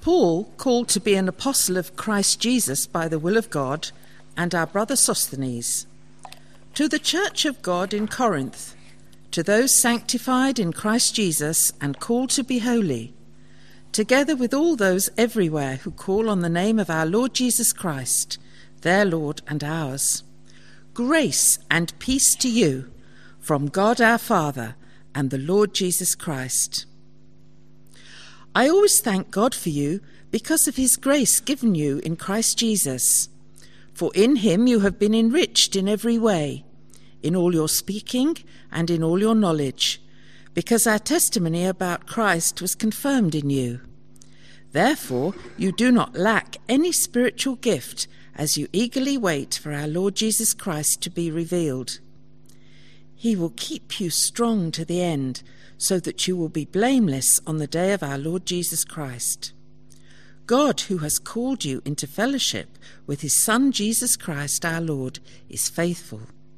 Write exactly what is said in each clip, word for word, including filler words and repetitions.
Paul, called to be an apostle of Christ Jesus by the will of God, and our brother Sosthenes, to the church of God in Corinth, to those sanctified in Christ Jesus and called to be holy, together with all those everywhere who call on the name of our Lord Jesus Christ, their Lord and ours. Grace and peace to you from God our Father and the Lord Jesus Christ. I always thank God for you because of his grace given you in Christ Jesus. For in him you have been enriched in every way, in all your speaking and in all your knowledge, because our testimony about Christ was confirmed in you. Therefore you do not lack any spiritual gift as you eagerly wait for our Lord Jesus Christ to be revealed. He will keep you strong to the end, so that you will be blameless on the day of our Lord Jesus Christ. God, who has called you into fellowship with his Son Jesus Christ our Lord, is faithful.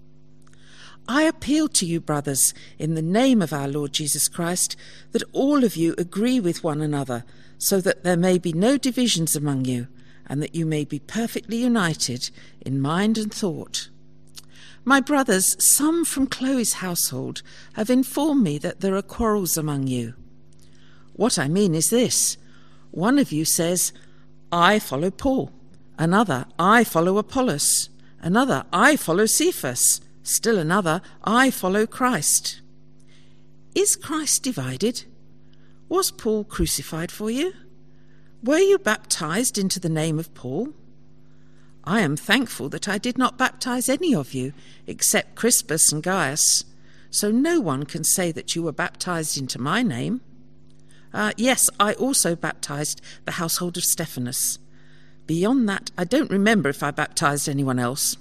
I appeal to you, brothers, in the name of our Lord Jesus Christ, that all of you agree with one another, so that there may be no divisions among you, and that you may be perfectly united in mind and thought. My brothers, some from Chloe's household have informed me that there are quarrels among you. What I mean is this: one of you says, I follow Paul, another, I follow Apollos, another, I follow Cephas, still another, I follow Christ. Is Christ divided? Was Paul crucified for you? Were you baptized into the name of Paul? I am thankful that I did not baptize any of you, except Crispus and Gaius, so no one can say that you were baptized into my name. Uh, yes, I also baptized the household of Stephanas. Beyond that, I don't remember if I baptized anyone else.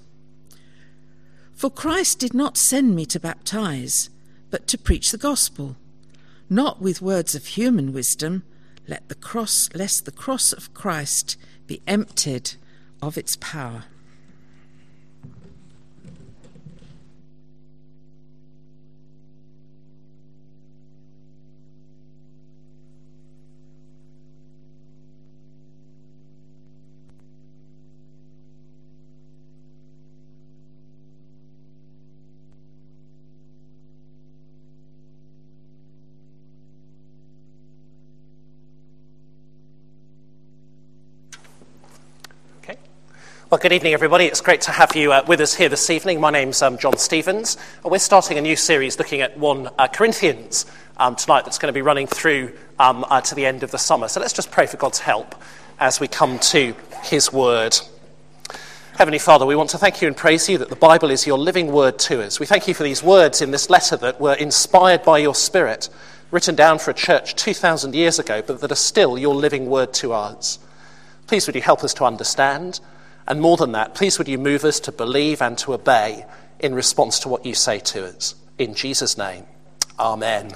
For Christ did not send me to baptize, but to preach the gospel, not with words of human wisdom, let the cross, lest the cross of Christ be emptied of its power. Well, good evening, everybody. It's great to have you uh, with us here this evening. My name's um, John Stevens. We're starting a new series looking at First uh, Corinthians um, tonight that's going to be running through um, uh, to the end of the summer. So let's just pray for God's help as we come to his word. Heavenly Father, we want to thank you and praise you that the Bible is your living word to us. We thank you for these words in this letter that were inspired by your Spirit, written down for a church two thousand years ago, but that are still your living word to us. Please would you help us to understand. And more than that, please would you move us to believe and to obey in response to what you say to us. In Jesus' name, amen.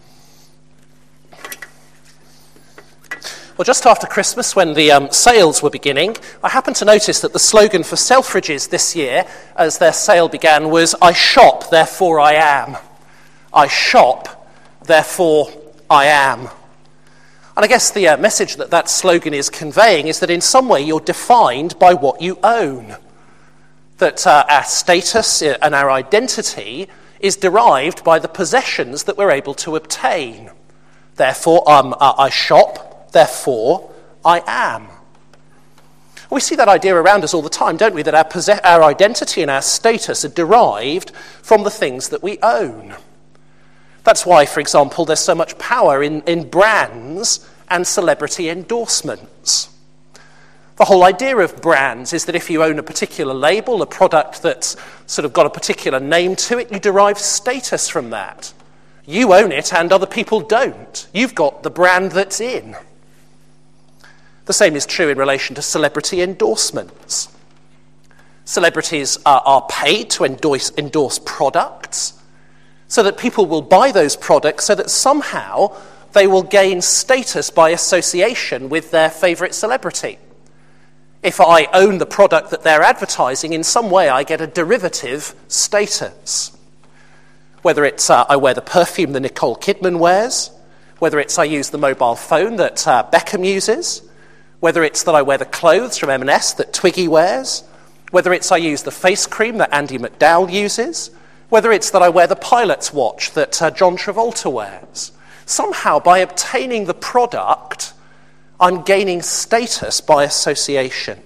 Well, just after Christmas, when the um, sales were beginning, I happened to notice that the slogan for Selfridges this year, as their sale began, was, I shop, therefore I am. I shop, therefore I am. And I guess the uh, message that that slogan is conveying is that in some way you're defined by what you own. That uh, our status and our identity is derived by the possessions that we're able to obtain. Therefore, um, uh, I shop, therefore I am. We see that idea around us all the time, don't we? That our, possess- our identity and our status are derived from the things that we own. That's why, for example, there's so much power in, in brands and celebrity endorsements. The whole idea of brands is that if you own a particular label, a product that's sort of got a particular name to it, you derive status from that. You own it and other people don't. You've got the brand that's in. The same is true in relation to celebrity endorsements. Celebrities are, are paid to endorse, endorse products, so that people will buy those products so that somehow they will gain status by association with their favourite celebrity. If I own the product that they're advertising, in some way I get a derivative status. Whether it's uh, I wear the perfume that Nicole Kidman wears, whether it's I use the mobile phone that uh, Beckham uses, Whether it's that I wear the clothes from M and S that Twiggy wears, whether it's I use the face cream that Andy McDowell uses, whether it's that I wear the pilot's watch that uh, John Travolta wears. Somehow, by obtaining the product, I'm gaining status by association.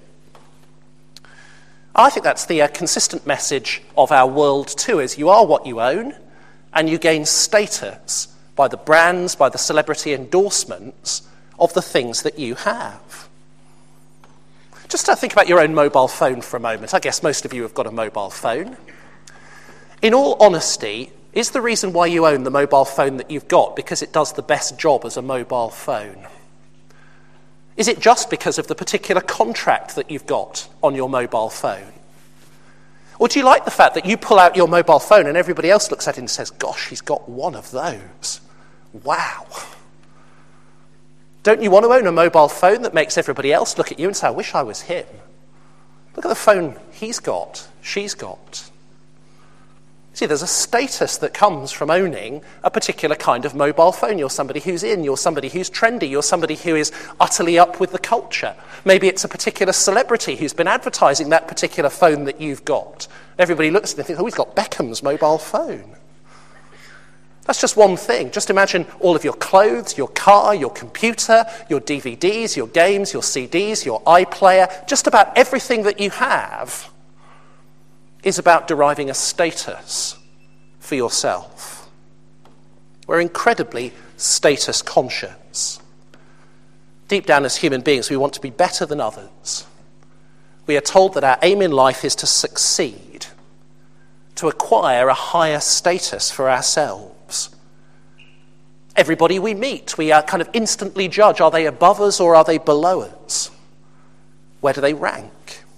I think that's the uh, consistent message of our world too, is you are what you own, and you gain status by the brands, by the celebrity endorsements of the things that you have. Just uh, think about your own mobile phone for a moment. I guess most of you have got a mobile phone. In all honesty, is the reason why you own the mobile phone that you've got because it does the best job as a mobile phone? Is it just because of the particular contract that you've got on your mobile phone? Or do you like the fact that you pull out your mobile phone and everybody else looks at it and says, gosh, he's got one of those. Wow. Don't you want to own a mobile phone that makes everybody else look at you and say, I wish I was him? Look at the phone he's got, she's got. See, there's a status that comes from owning a particular kind of mobile phone. You're somebody who's in, you're somebody who's trendy, you're somebody who is utterly up with the culture. Maybe it's a particular celebrity who's been advertising that particular phone that you've got. Everybody looks at it and thinks, oh, he's got Beckham's mobile phone. That's just one thing. Just imagine all of your clothes, your car, your computer, your D V Ds, your games, your C Ds, your iPlayer, just about everything that you have is about deriving a status for yourself. We're incredibly status conscious. Deep down as human beings, we want to be better than others. We are told that our aim in life is to succeed, to acquire a higher status for ourselves. Everybody we meet, we are kind of instantly judge, are they above us or are they below us? Where do they rank?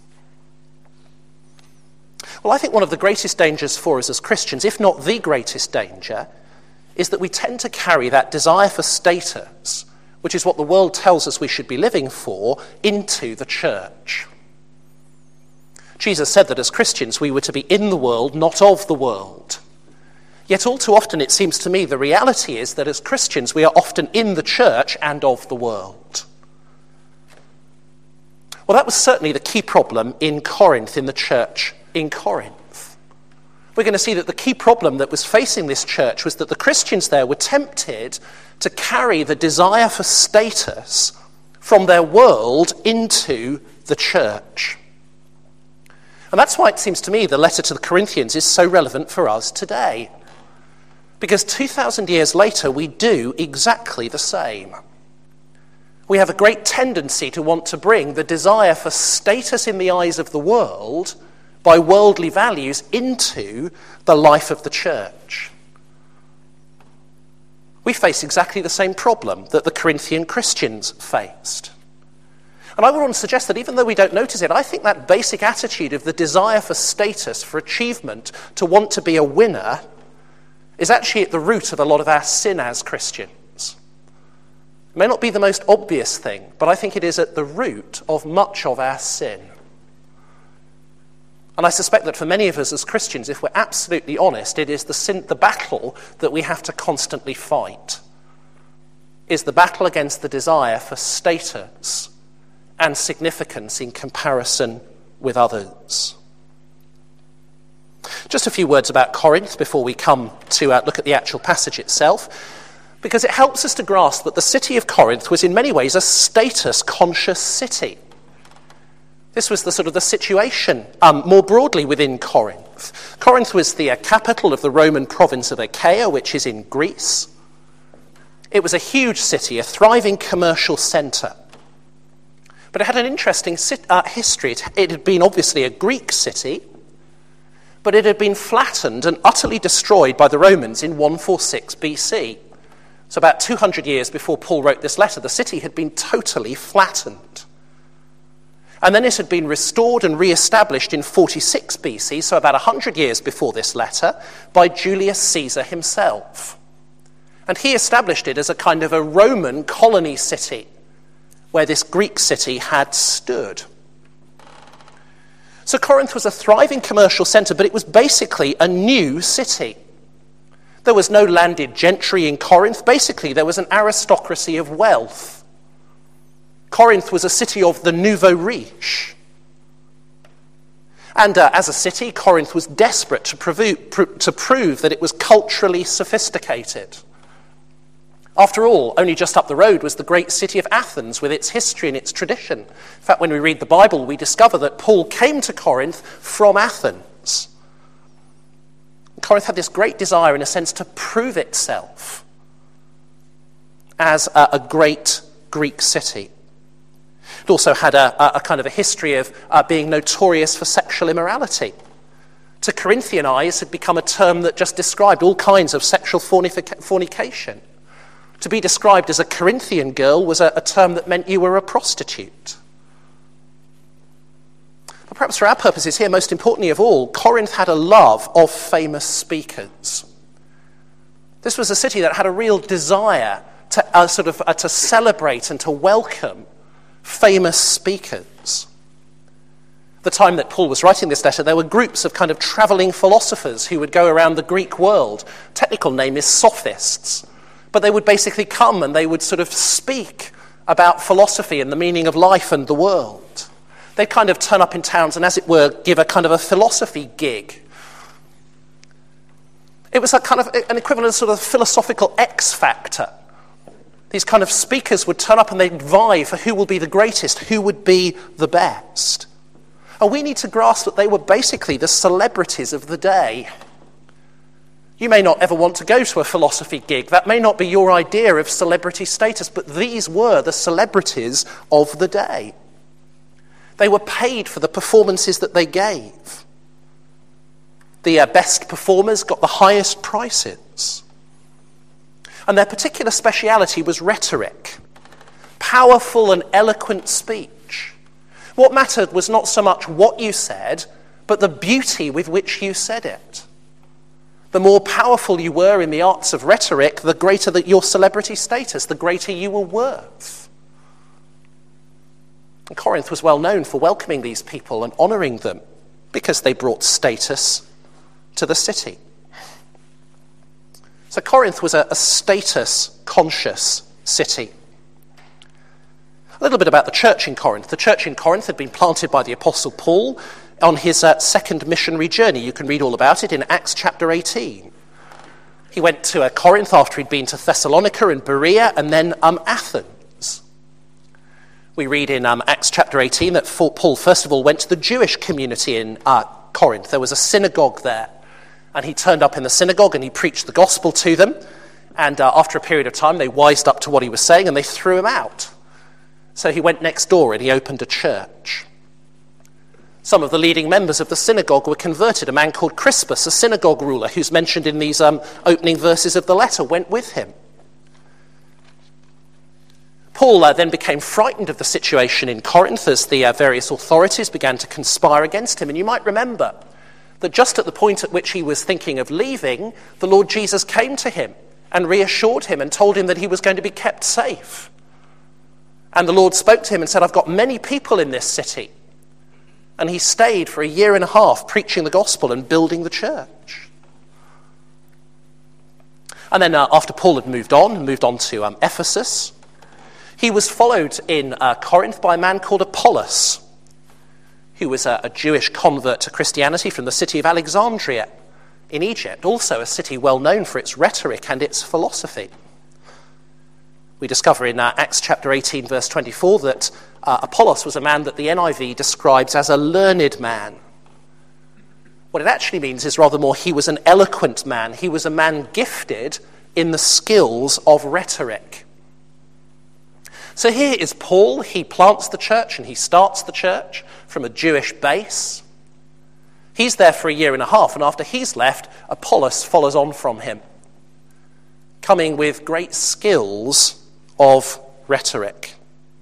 Well, I think one of the greatest dangers for us as Christians, if not the greatest danger, is that we tend to carry that desire for status, which is what the world tells us we should be living for, into the church. Jesus said that as Christians we were to be in the world, not of the world. Yet all too often it seems to me the reality is that as Christians we are often in the church and of the world. Well, that was certainly the key problem in Corinth, in the church in Corinth. We're going to see that the key problem that was facing this church was that the Christians there were tempted to carry the desire for status from their world into the church. And that's why it seems to me the letter to the Corinthians is so relevant for us today. Because two thousand years later, we do exactly the same. We have a great tendency to want to bring the desire for status in the eyes of the world by worldly values into the life of the church. We face exactly the same problem that the Corinthian Christians faced. And I would want to suggest that even though we don't notice it, I think that basic attitude of the desire for status, for achievement, to want to be a winner, is actually at the root of a lot of our sin as Christians. It may not be the most obvious thing, but I think it is at the root of much of our sin. And I suspect that for many of us as Christians, if we're absolutely honest, it is the sin, the battle that we have to constantly fight, is the battle against the desire for status and significance in comparison with others. Just a few words about Corinth before we come to uh, look at the actual passage itself, because it helps us to grasp that the city of Corinth was in many ways a status-conscious city. This was the sort of the situation um, more broadly within Corinth. Corinth was the uh, capital of the Roman province of Achaia, which is in Greece. It was a huge city, a thriving commercial centre. But it had an interesting sit- uh, history. It, it had been obviously a Greek city, but it had been flattened and utterly destroyed by the Romans in one forty-six B C. So about two hundred years before Paul wrote this letter, the city had been totally flattened. And then it had been restored and re-established in forty-six B C, so about one hundred years before this letter, by Julius Caesar himself. And he established it as a kind of a Roman colony city, where this Greek city had stood. So Corinth was a thriving commercial centre, but it was basically a new city. There was no landed gentry in Corinth. Basically, there was an aristocracy of wealth. Corinth was a city of the nouveau riche. And uh, as a city, Corinth was desperate to, prove, pr- to prove that it was culturally sophisticated. After all, only just up the road was the great city of Athens with its history and its tradition. In fact, when we read the Bible, we discover that Paul came to Corinth from Athens. Corinth had this great desire, in a sense, to prove itself as a, a great Greek city. It also had a, a kind of a history of uh, being notorious for sexual immorality. To Corinthian eyes, it had become a term that just described all kinds of sexual fornic- fornication. To be described as a Corinthian girl was a, a term that meant you were a prostitute. But perhaps for our purposes here, most importantly of all, Corinth had a love of famous speakers. This was a city that had a real desire to uh, sort of uh, to celebrate and to welcome famous speakers. The time that Paul was writing this letter, there were groups of kind of travelling philosophers who would go around the Greek world. Technical name is sophists. But they would basically come and they would sort of speak about philosophy and the meaning of life and the world. They'd kind of turn up in towns and, as it were, give a kind of a philosophy gig. It was a kind of an equivalent of sort of philosophical X Factor. These kind of speakers would turn up and they'd vie for who will be the greatest, who would be the best. And we need to grasp that they were basically the celebrities of the day. You may not ever want to go to a philosophy gig. That may not be your idea of celebrity status, but these were the celebrities of the day. They were paid for the performances that they gave. The uh, best performers got the highest prices. And their particular speciality was rhetoric, powerful and eloquent speech. What mattered was not so much what you said, but the beauty with which you said it. The more powerful you were in the arts of rhetoric, the greater the, your celebrity status, the greater you were worth. And Corinth was well known for welcoming these people and honouring them because they brought status to the city. So Corinth was a, a status-conscious city. A little bit about the church in Corinth. The church in Corinth had been planted by the Apostle Paul on his uh, second missionary journey. You can read all about it in Acts chapter eighteen. He went to uh, Corinth after he'd been to Thessalonica and Berea and then um, Athens. We read in um, Acts chapter eighteen that Paul first of all went to the Jewish community in uh, Corinth. There was a synagogue there. And he turned up in the synagogue and he preached the gospel to them. And uh, after a period of time, they wised up to what he was saying and they threw him out. So he went next door and he opened a church. Some of the leading members of the synagogue were converted. A man called Crispus, a synagogue ruler, who's mentioned in these um, opening verses of the letter, went with him. Paul uh, then became frightened of the situation in Corinth as the uh, various authorities began to conspire against him. And you might remember that just at the point at which he was thinking of leaving, the Lord Jesus came to him and reassured him and told him that he was going to be kept safe. And the Lord spoke to him and said, I've got many people in this city. And he stayed for a year and a half preaching the gospel and building the church. And then uh, after Paul had moved on, and moved on to um, Ephesus, he was followed in uh, Corinth by a man called Apollos, who was a, a Jewish convert to Christianity from the city of Alexandria in Egypt, also a city well known for its rhetoric and its philosophy. We discover in uh, Acts chapter eighteen, verse twenty-four, that uh, Apollos was a man that the N I V describes as a learned man. What it actually means is rather more, he was an eloquent man. He was a man gifted in the skills of rhetoric. So here is Paul. He plants the church and he starts the church from a Jewish base. He's there for a year and a half, and after he's left, Apollos follows on from him, coming with great skills of rhetoric.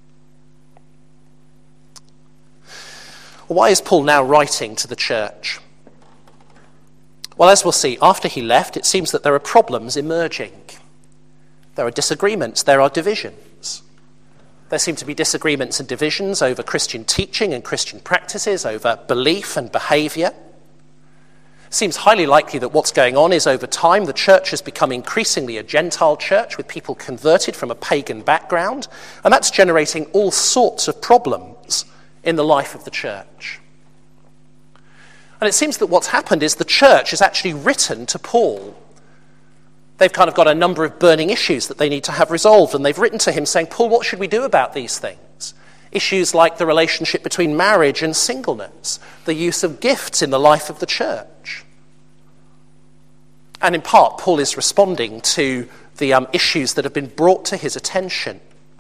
Why is Paul now writing to the church? Well, as we'll see, after he left, it seems that there are problems emerging. There are disagreements, there are divisions. There seem to be disagreements and divisions over Christian teaching and Christian practices, over belief and behaviour. Seems highly likely that what's going on is over time the church has become increasingly a Gentile church with people converted from a pagan background, and that's generating all sorts of problems in the life of the church. And it seems that what's happened is the church has actually written to Paul. They've kind of got a number of burning issues that they need to have resolved, and they've written to him saying, Paul, what should we do about these things? Issues like the relationship between marriage and singleness, the use of gifts in the life of the church. And in part, Paul is responding to the um, issues that have been brought to his attention.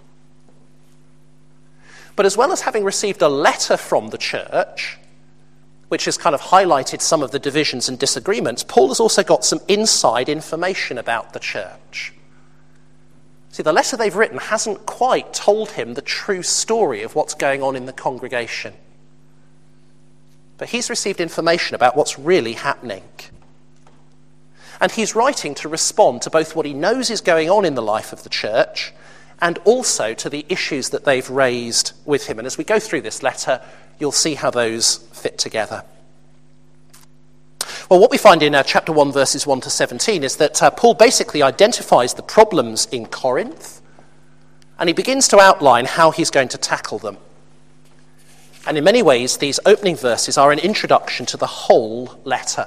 But as well as having received a letter from the church, which has kind of highlighted some of the divisions and disagreements, Paul has also got some inside information about the church. See, the letter they've written hasn't quite told him the true story of what's going on in the congregation. But he's received information about what's really happening. And he's writing to respond to both what he knows is going on in the life of the church and also to the issues that they've raised with him. And as we go through this letter, you'll see how those fit together. Well, what we find in uh, chapter one, verses one to seventeen, is that uh, Paul basically identifies the problems in Corinth, and he begins to outline how he's going to tackle them. And in many ways, these opening verses are an introduction to the whole letter.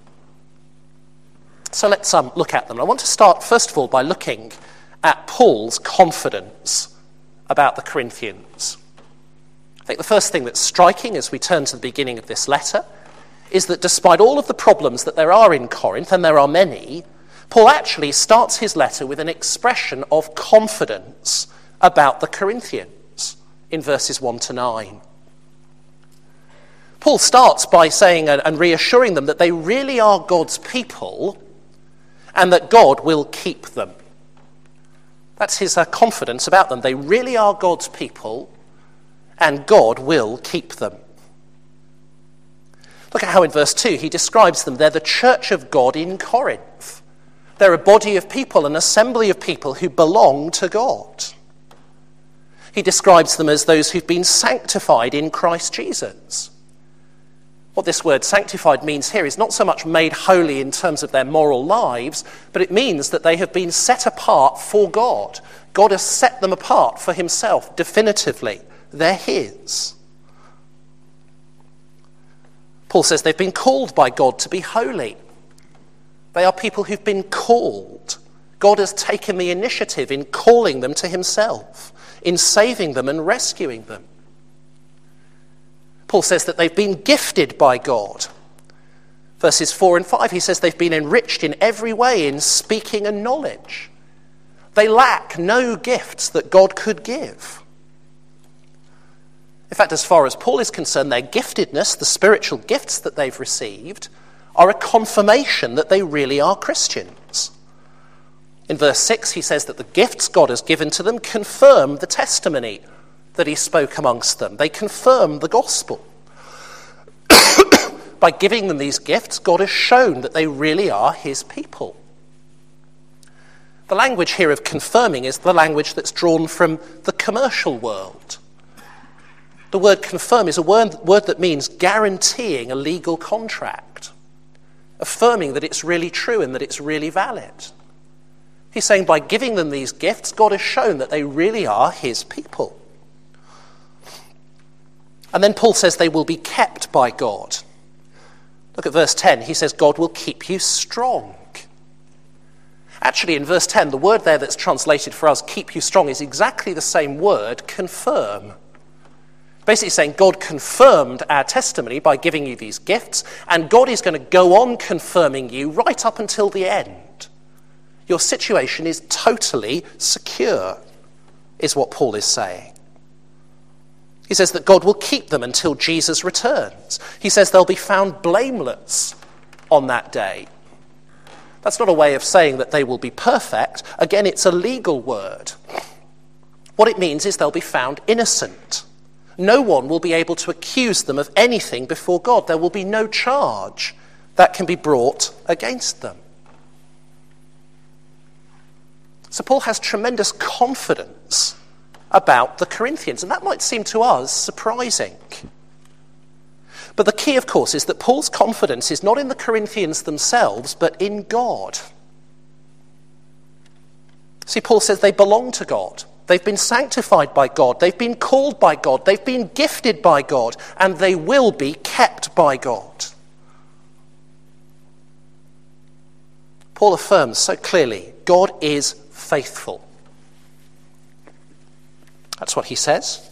So let's um, look at them. I want to start, first of all, by looking at Paul's confidence about the Corinthians. I think the first thing that's striking as we turn to the beginning of this letter is that despite all of the problems that there are in Corinth, and there are many, Paul actually starts his letter with an expression of confidence about the Corinthians in verses one to nine. Paul starts by saying and reassuring them that they really are God's people and that God will keep them. That's his uh, confidence about them. They really are God's people and God will keep them. Look at how in verse two he describes them. They're the church of God in Corinth. They're a body of people, an assembly of people who belong to God. He describes them as those who've been sanctified in Christ Jesus. What this word sanctified means here is not so much made holy in terms of their moral lives, but it means that they have been set apart for God. God has set them apart for himself definitively. They're his. Paul says they've been called by God to be holy. They are people who've been called. God has taken the initiative in calling them to himself, in saving them and rescuing them. Paul says that they've been gifted by God. Verses four and five, he says they've been enriched in every way in speaking and knowledge. They lack no gifts that God could give. In fact, as far as Paul is concerned, their giftedness, the spiritual gifts that they've received, are a confirmation that they really are Christians. In verse six, he says that the gifts God has given to them confirm the testimony that he spoke amongst them. They confirm the gospel. By giving them these gifts, God has shown that they really are his people. The language here of confirming is the language that's drawn from the commercial world. The word confirm is a word, word that means guaranteeing a legal contract, affirming that it's really true and that it's really valid. He's saying by giving them these gifts, God has shown that they really are his people. And then Paul says they will be kept by God. Look at verse ten. He says God will keep you strong. Actually, in verse ten, the word there that's translated for us, keep you strong, is exactly the same word, confirm. Basically saying God confirmed our testimony by giving you these gifts, and God is going to go on confirming you right up until the end. Your situation is totally secure, is what Paul is saying. He says that God will keep them until Jesus returns. He says they'll be found blameless on that day. That's not a way of saying that they will be perfect. Again, it's a legal word. What it means is they'll be found innocent. No one will be able to accuse them of anything before God. There will be no charge that can be brought against them. So Paul has tremendous confidence about the Corinthians, and that might seem to us surprising. But the key, of course, is that Paul's confidence is not in the Corinthians themselves, but in God. See, Paul says they belong to God. They've been sanctified by God. They've been called by God. They've been gifted by God. And they will be kept by God. Paul affirms so clearly, God is faithful. That's what he says.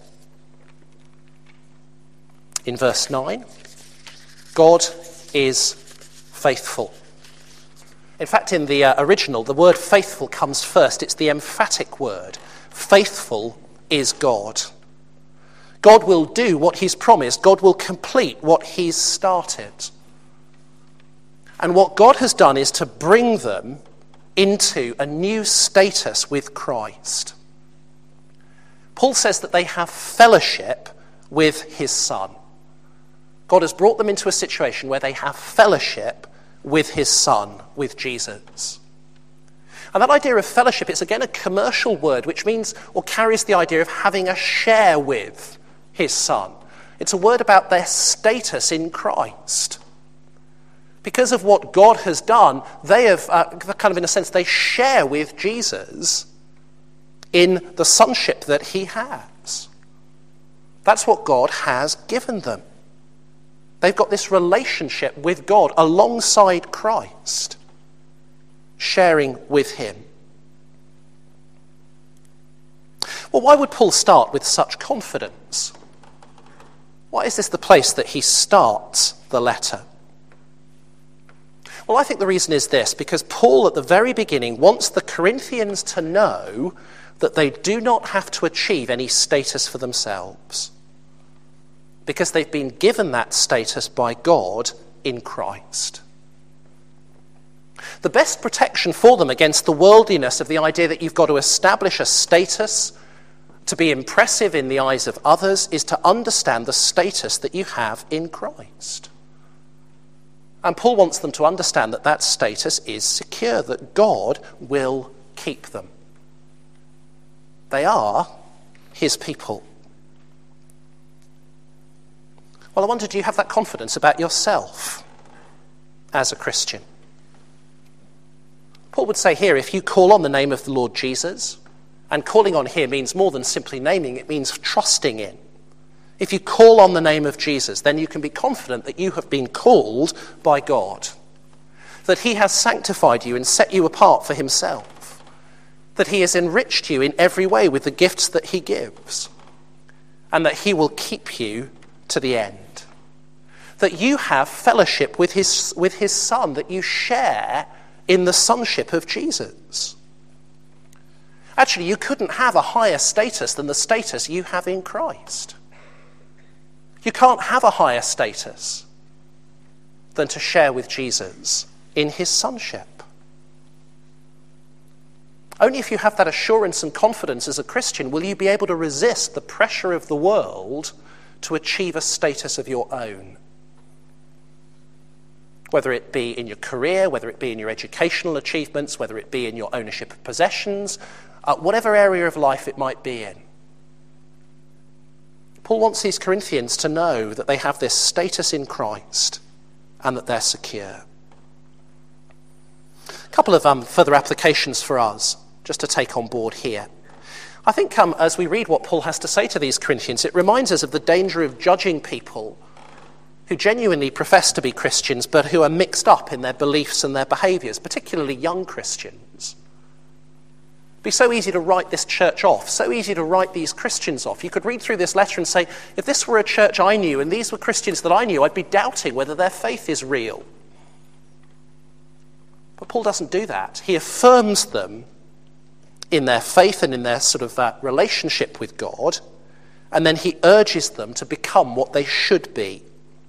In verse nine, God is faithful. In fact, in the uh, original, the word faithful comes first. It's the emphatic word. Faithful is God. God will do what he's promised. God will complete what he's started. And what God has done is to bring them into a new status with Christ. Paul says that they have fellowship with his Son. God has brought them into a situation where they have fellowship with his Son, with Jesus. And that idea of fellowship is again a commercial word which means or carries the idea of having a share with his Son. It's a word about their status in Christ. Because of what God has done, they have, uh, kind of in a sense, they share with Jesus in the sonship that he has. That's what God has given them. They've got this relationship with God alongside Christ, sharing with him. Well, why would Paul start with such confidence? Why is this the place that he starts the letter? Well, I think the reason is this, because Paul at the very beginning wants the Corinthians to know that they do not have to achieve any status for themselves, because they've been given that status by God in Christ. The best protection for them against the worldliness of the idea that you've got to establish a status to be impressive in the eyes of others is to understand the status that you have in Christ. And Paul wants them to understand that that status is secure, that God will keep them. They are his people. Well, I wonder, do you have that confidence about yourself as a Christian? Paul would say here, if you call on the name of the Lord Jesus, and calling on here means more than simply naming, it means trusting in. If you call on the name of Jesus, then you can be confident that you have been called by God, that he has sanctified you and set you apart for himself, that he has enriched you in every way with the gifts that he gives, and that he will keep you to the end. That you have fellowship with his, with his Son, that you share in the sonship of Jesus. Actually, you couldn't have a higher status than the status you have in Christ. You can't have a higher status than to share with Jesus in his sonship. Only if you have that assurance and confidence as a Christian will you be able to resist the pressure of the world to achieve a status of your own. Whether it be in your career, whether it be in your educational achievements, whether it be in your ownership of possessions, uh, whatever area of life it might be in. Paul wants these Corinthians to know that they have this status in Christ and that they're secure. A couple of um, further applications for us, just to take on board here. I think um, as we read what Paul has to say to these Corinthians, it reminds us of the danger of judging people who genuinely profess to be Christians but who are mixed up in their beliefs and their behaviours, particularly young Christians. It'd be so easy to write this church off, so easy to write these Christians off. You could read through this letter and say, if this were a church I knew and these were Christians that I knew, I'd be doubting whether their faith is real. But Paul doesn't do that. He affirms them in their faith and in their sort of uh, relationship with God, and then he urges them to become what they should be.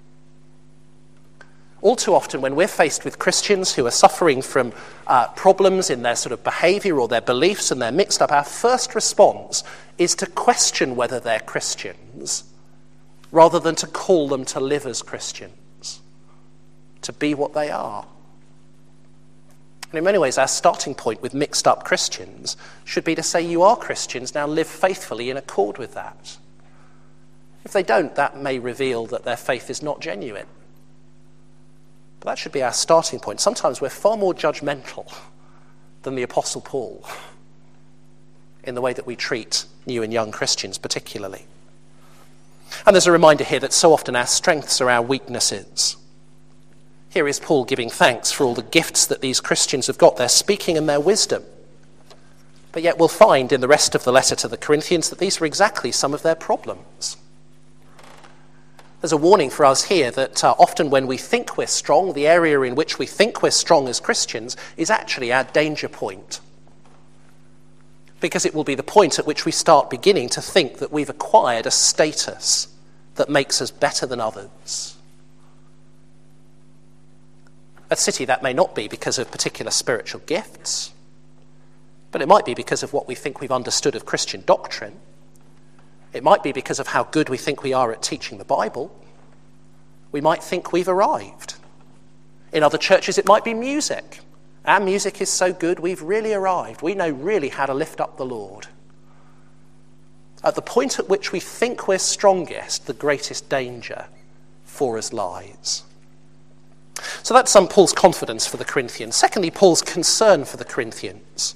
All too often when we're faced with Christians who are suffering from uh, problems in their sort of behaviour or their beliefs and they're mixed up, our first response is to question whether they're Christians rather than to call them to live as Christians, to be what they are. And in many ways, our starting point with mixed up Christians should be to say, you are Christians, now live faithfully in accord with that. If If they don't, that may reveal that their faith is not genuine. But that should be our starting point. Sometimes we're far more judgmental than the Apostle Paul in the way that we treat new and young Christians particularly. And there's a reminder here that so often our strengths are our weaknesses. Here is Paul giving thanks for all the gifts that these Christians have got, their speaking and their wisdom. But yet we'll find in the rest of the letter to the Corinthians that these are exactly some of their problems. There's a warning for us here that uh, often when we think we're strong, the area in which we think we're strong as Christians is actually our danger point. Because it will be the point at which we start beginning to think that we've acquired a status that makes us better than others. At City, that may not be because of particular spiritual gifts, but it might be because of what we think we've understood of Christian doctrine. It might be because of how good we think we are at teaching the Bible. We might think we've arrived. In other churches, it might be music. Our music is so good, we've really arrived. We know really how to lift up the Lord. At the point at which we think we're strongest, the greatest danger for us lies. So that's um, Paul's confidence for the Corinthians. Secondly, Paul's concern for the Corinthians.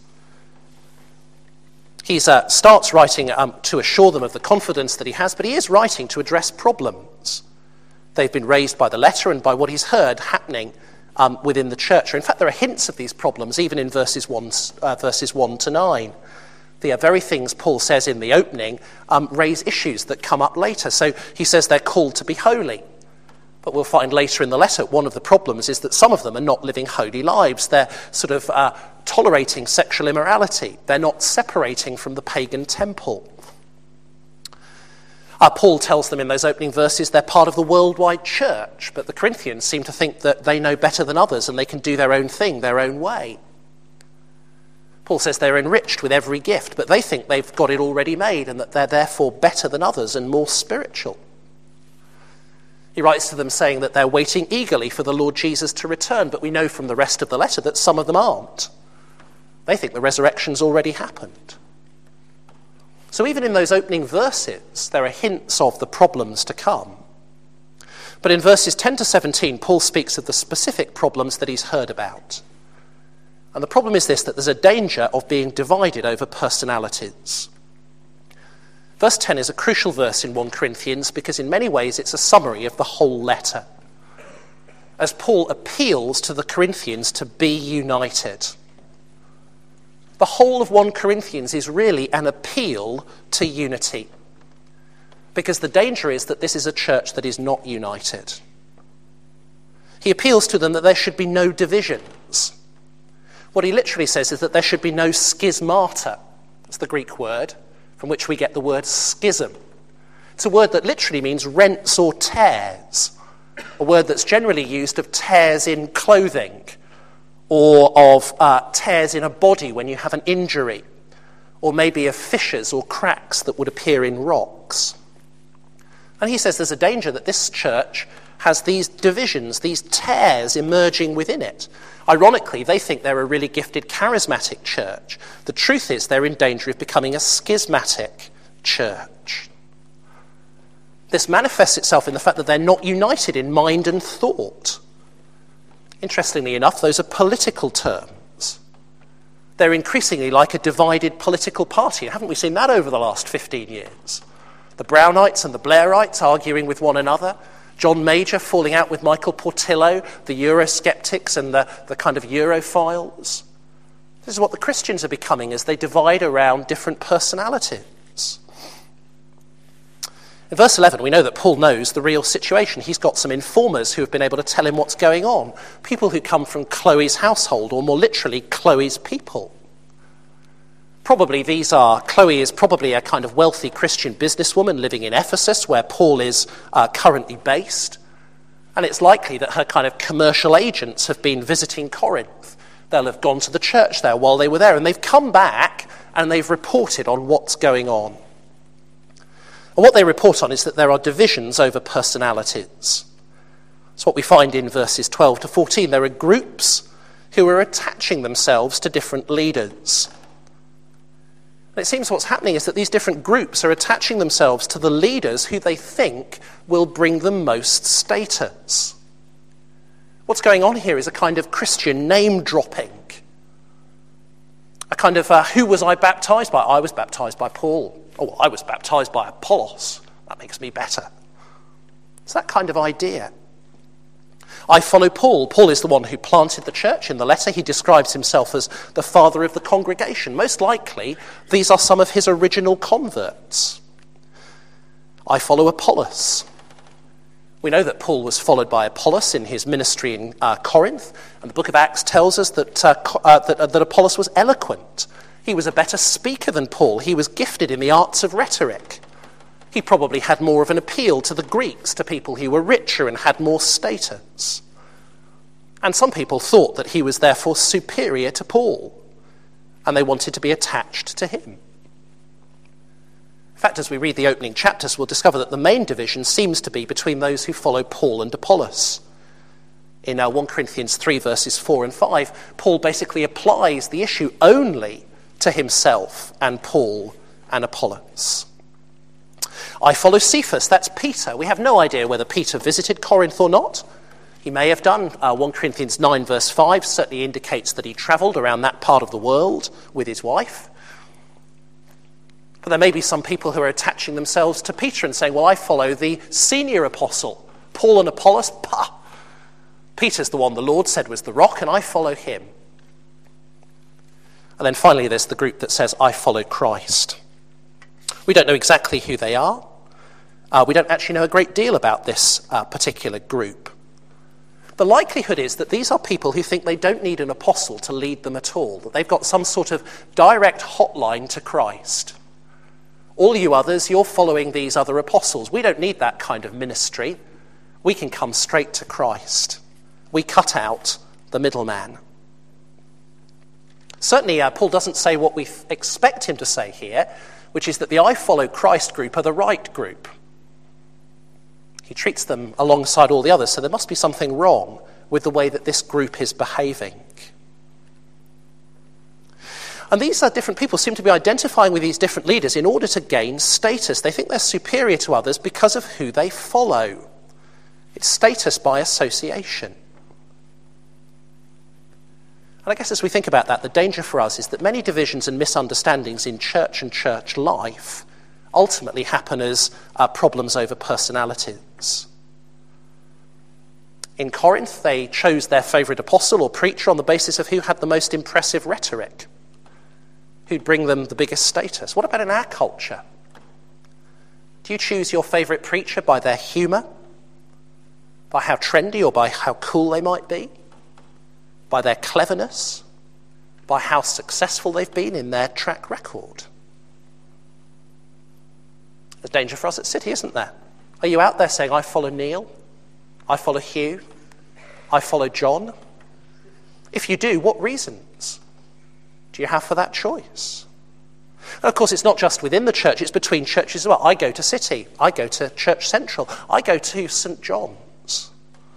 He uh, starts writing um, to assure them of the confidence that he has, but he is writing to address problems. They've been raised by the letter and by what he's heard happening um, within the church. In fact, there are hints of these problems even in verses one, uh, verses one to nine. The very things Paul says in the opening um, raise issues that come up later. So he says they're called to be holy. But we'll find later in the letter one of the problems is that some of them are not living holy lives. They're sort of uh, tolerating sexual immorality. They're not separating from the pagan temple. Uh, Paul tells them in those opening verses they're part of the worldwide church, but the Corinthians seem to think that they know better than others and they can do their own thing, their own way. Paul says they're enriched with every gift, but they think they've got it already made and that they're therefore better than others and more spiritual. He writes to them saying that they're waiting eagerly for the Lord Jesus to return, but we know from the rest of the letter that some of them aren't. They think the resurrection's already happened. So even in those opening verses, there are hints of the problems to come. But in verses ten to seventeen, Paul speaks of the specific problems that he's heard about. And the problem is this, that there's a danger of being divided over personalities. Verse ten is a crucial verse in First Corinthians because in many ways it's a summary of the whole letter. As Paul appeals to the Corinthians to be united. The whole of First Corinthians is really an appeal to unity. Because the danger is that this is a church that is not united. He appeals to them that there should be no divisions. What he literally says is that there should be no schismata. That's the Greek word, from which we get the word schism. It's a word that literally means rents or tears, a word that's generally used of tears in clothing or of uh, tears in a body when you have an injury, or maybe of fissures or cracks that would appear in rocks. And he says there's a danger that this church has these divisions, these tears emerging within it. Ironically, they think they're a really gifted charismatic church. The truth is they're in danger of becoming a schismatic church. This manifests itself in the fact that they're not united in mind and thought. Interestingly enough, those are political terms. They're increasingly like a divided political party. Haven't we seen that over the last fifteen years? The Brownites and the Blairites arguing with one another. John Major falling out with Michael Portillo, the Eurosceptics and the, the kind of Europhiles. This is what the Christians are becoming as they divide around different personalities. In verse eleven, we know that Paul knows the real situation. He's got some informers who have been able to tell him what's going on. People who come from Chloe's household, or more literally, Chloe's people. Probably these are, Chloe is probably a kind of wealthy Christian businesswoman living in Ephesus, where Paul is uh, currently based. And it's likely that her kind of commercial agents have been visiting Corinth. They'll have gone to the church there while they were there, and they've come back and they've reported on what's going on. And what they report on is that there are divisions over personalities. That's what we find in verses twelve to fourteen. There are groups who are attaching themselves to different leaders. And it seems what's happening is that these different groups are attaching themselves to the leaders who they think will bring them most status. What's going on here is a kind of Christian name-dropping. A kind of, uh, who was I baptised by? I was baptised by Paul. Oh, well, I was baptised by Apollos. That makes me better. It's that kind of idea. I follow Paul. Paul is the one who planted the church. In the letter, he describes himself as the father of the congregation. Most likely, these are some of his original converts. I follow Apollos. We know that Paul was followed by Apollos in his ministry in uh, Corinth, and the book of Acts tells us that, uh, uh, that, uh, that Apollos was eloquent. He was a better speaker than Paul. He was gifted in the arts of rhetoric. He probably had more of an appeal to the Greeks, to people who were richer and had more status. And some people thought that he was therefore superior to Paul, and they wanted to be attached to him. In fact, as we read the opening chapters, we'll discover that the main division seems to be between those who follow Paul and Apollos. In uh, First Corinthians three, verses four and five, Paul basically applies the issue only to himself and Paul and Apollos. I follow Cephas, that's Peter. We have no idea whether Peter visited Corinth or not. He may have done. Uh, First Corinthians nine, verse five certainly indicates that he travelled around that part of the world with his wife. But there may be some people who are attaching themselves to Peter and saying, well, I follow the senior apostle. Paul and Apollos, pah. Peter's the one the Lord said was the rock, and I follow him. And then finally there's the group that says, I follow Christ. We don't know exactly who they are. Uh, we don't actually know a great deal about this uh, particular group. The likelihood is that these are people who think they don't need an apostle to lead them at all, that they've got some sort of direct hotline to Christ. All you others, you're following these other apostles. We don't need that kind of ministry. We can come straight to Christ. We cut out the middleman. Certainly, uh, Paul doesn't say what we f- expect him to say here, which is that the I follow Christ group are the right group. He treats them alongside all the others, so there must be something wrong with the way that this group is behaving. And these uh, different people seem to be identifying with these different leaders in order to gain status. They think they're superior to others because of who they follow. It's status by association. And I guess as we think about that, the danger for us is that many divisions and misunderstandings in church and church life ultimately happen as uh, problems over personalities. In Corinth, they chose their favourite apostle or preacher on the basis of who had the most impressive rhetoric, who'd bring them the biggest status. What about in our culture? Do you choose your favourite preacher by their humour, by how trendy or by how cool they might be, by their cleverness, by how successful they've been in their track record? There's danger for us at City, isn't there? Are you out there saying, I follow Neil, I follow Hugh, I follow John? If you do, what reasons do you have for that choice? And of course, it's not just within the church, it's between churches as well. I go to City, I go to Church Central, I go to St John's.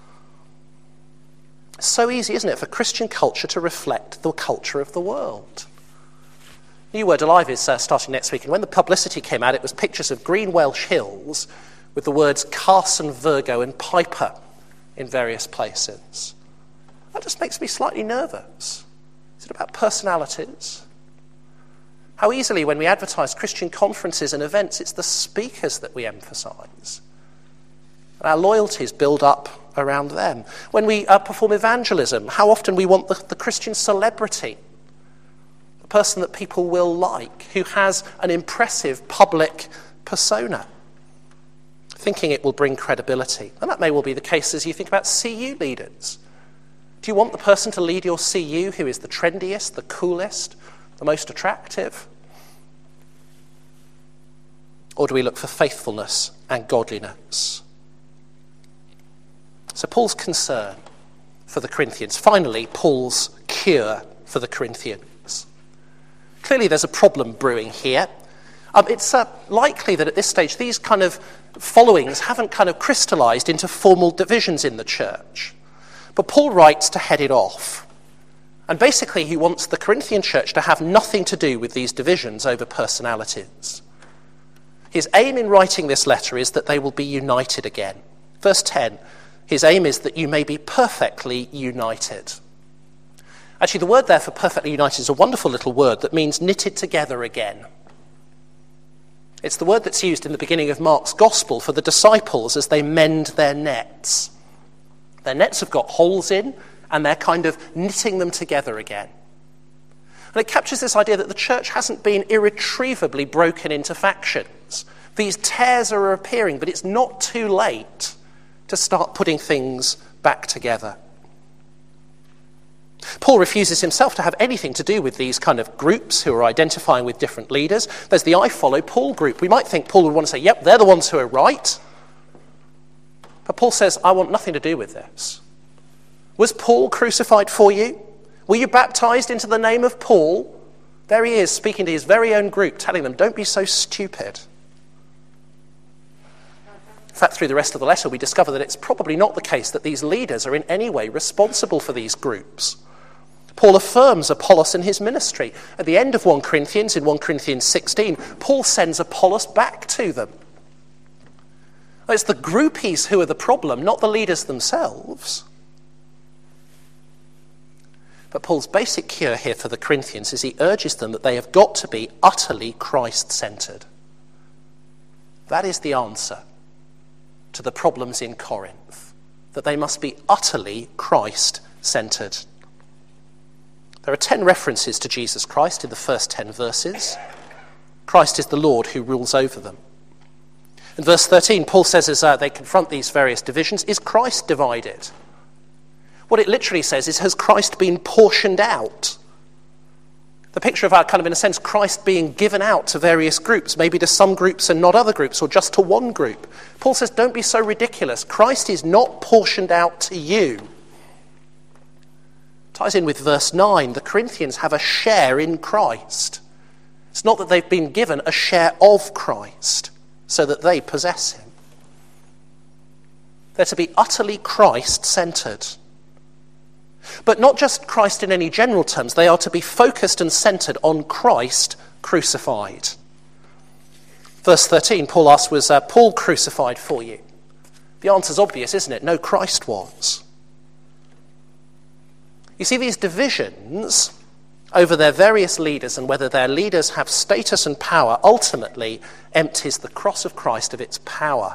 It's so easy, isn't it, for Christian culture to reflect the culture of the world. New Word Alive is uh, starting next week, and when the publicity came out, it was pictures of green Welsh hills with the words Carson, Virgo and Piper in various places. That just makes me slightly nervous. Is it about personalities? How easily, when we advertise Christian conferences and events, it's the speakers that we emphasise. And our loyalties build up around them. When we uh, perform evangelism, how often we want the, the Christian celebrity, the person that people will like, who has an impressive public persona, thinking it will bring credibility. And that may well be the case as you think about C U leaders. Do you want the person to lead your C U who is the trendiest, the coolest, the most attractive? Or do we look for faithfulness and godliness? So Paul's concern for the Corinthians. Finally, Paul's cure for the Corinthians. Clearly there's a problem brewing here. Um, it's uh, likely that at this stage these kind of followings haven't kind of crystallised into formal divisions in the church. But Paul writes to head it off. And basically he wants the Corinthian church to have nothing to do with these divisions over personalities. His aim in writing this letter is that they will be united again. Verse ten, his aim is that you may be perfectly united. Actually, the word there for perfectly united is a wonderful little word that means knitted together again. It's the word that's used in the beginning of Mark's Gospel for the disciples as they mend their nets. Their nets have got holes in, and they're kind of knitting them together again. And it captures this idea that the church hasn't been irretrievably broken into factions. These tears are appearing, but it's not too late to start putting things back together. Paul refuses himself to have anything to do with these kind of groups who are identifying with different leaders. There's the I follow Paul group. We might think Paul would want to say, yep, they're the ones who are right. But Paul says, I want nothing to do with this. Was Paul crucified for you? Were you baptized into the name of Paul? There he is, speaking to his very own group, telling them, don't be so stupid. In fact, through the rest of the letter, we discover that it's probably not the case that these leaders are in any way responsible for these groups. Paul affirms Apollos in his ministry. At the end of First Corinthians, in First Corinthians sixteen, Paul sends Apollos back to them. It's the groupies who are the problem, not the leaders themselves. But Paul's basic cure here for the Corinthians is he urges them that they have got to be utterly Christ-centered. That is the answer to the problems in Corinth, that they must be utterly Christ-centered. There are ten references to Jesus Christ in the first ten verses. Christ is the Lord who rules over them. In verse thirteen, Paul says as uh, they confront these various divisions, is Christ divided? What it literally says is, has Christ been portioned out? The picture of our kind of, in a sense, Christ being given out to various groups, maybe to some groups and not other groups, or just to one group. Paul says, don't be so ridiculous. Christ is not portioned out to you. Ties in with verse nine. The Corinthians have a share in Christ. It's not that they've been given a share of Christ so that they possess him. They're to be utterly Christ-centered. But not just Christ in any general terms. They are to be focused and centered on Christ crucified. Verse thirteen, Paul asks, was uh, Paul crucified for you? The answer's obvious, isn't it? No, Christ was. You see, these divisions over their various leaders and whether their leaders have status and power ultimately empties the cross of Christ of its power.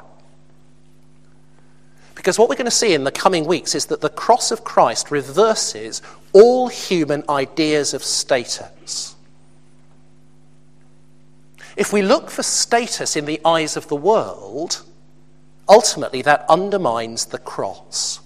Because what we're going to see in the coming weeks is that the cross of Christ reverses all human ideas of status. If we look for status in the eyes of the world, ultimately that undermines the cross.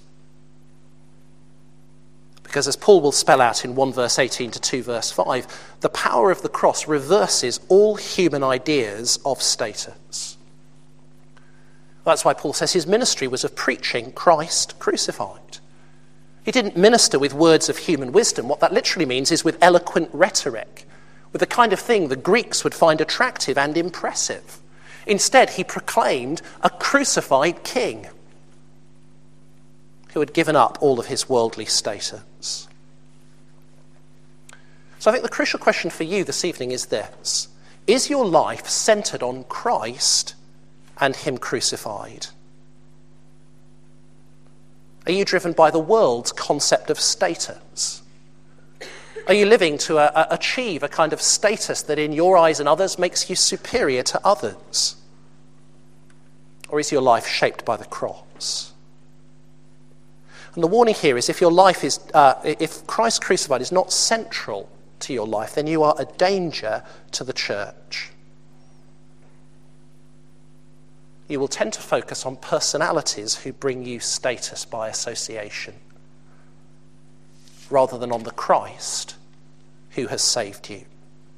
Because as Paul will spell out in one verse eighteen to two verse five, the power of the cross reverses all human ideas of status. That's why Paul says his ministry was of preaching Christ crucified. He didn't minister with words of human wisdom. What that literally means is with eloquent rhetoric, with the kind of thing the Greeks would find attractive and impressive. Instead, he proclaimed a crucified king who had given up all of his worldly status. So I think the crucial question for you this evening is this. Is your life centered on Christ and him crucified? Are you driven by the world's concept of status? Are you living to a, a, achieve a kind of status that in your eyes and others makes you superior to others? Or is your life shaped by the cross? And the warning here is if your life is, uh, if Christ crucified is not central to your life, then you are a danger to the church. You will tend to focus on personalities who bring you status by association, rather than on the Christ who has saved you.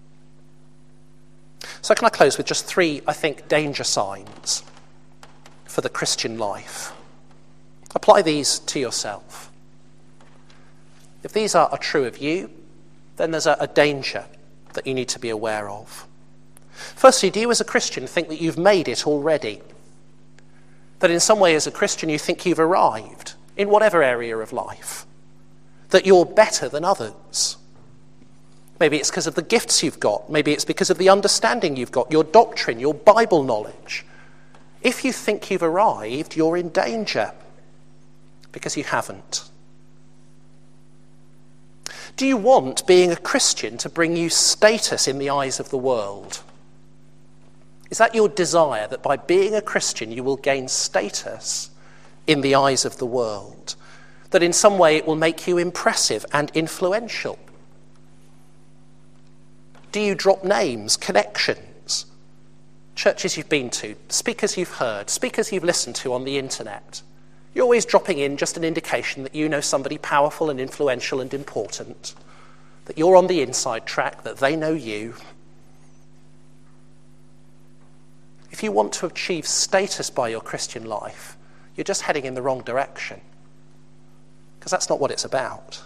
So can I close with just three, I think, danger signs for the Christian life? Apply these to yourself. If these are, are true of you, then there's a, a danger that you need to be aware of. Firstly, do you as a Christian think that you've made it already? That in some way as a Christian you think you've arrived in whatever area of life? that you're better than others. Maybe it's because of the gifts you've got. Maybe it's because of the understanding you've got, your doctrine, your Bible knowledge. If you think you've arrived, you're in danger, because you haven't. Do you want being a Christian to bring you status in the eyes of the world? Is that your desire, that by being a Christian you will gain status in the eyes of the world? That in some way it will make you impressive and influential? Do you drop names, connections, churches you've been to, speakers you've heard, speakers you've listened to on the internet? You're always dropping in just an indication that you know somebody powerful and influential and important, that you're on the inside track, that they know you. If you want to achieve status by your Christian life, you're just heading in the wrong direction, because that's not what it's about.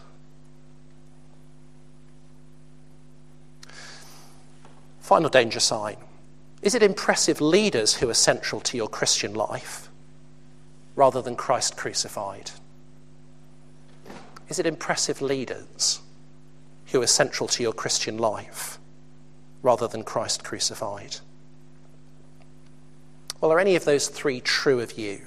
Final danger sign. Is it impressive leaders who are central to your Christian life rather than Christ crucified? Is it impressive leaders who are central to your Christian life rather than Christ crucified? Well, are any of those three true of you?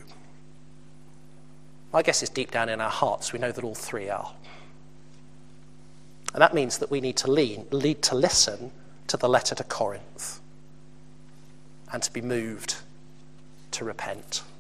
My guess is deep down in our hearts we know that all three are. And that means that we need to lean, lead to listen to the letter to Corinth and to be moved to repent.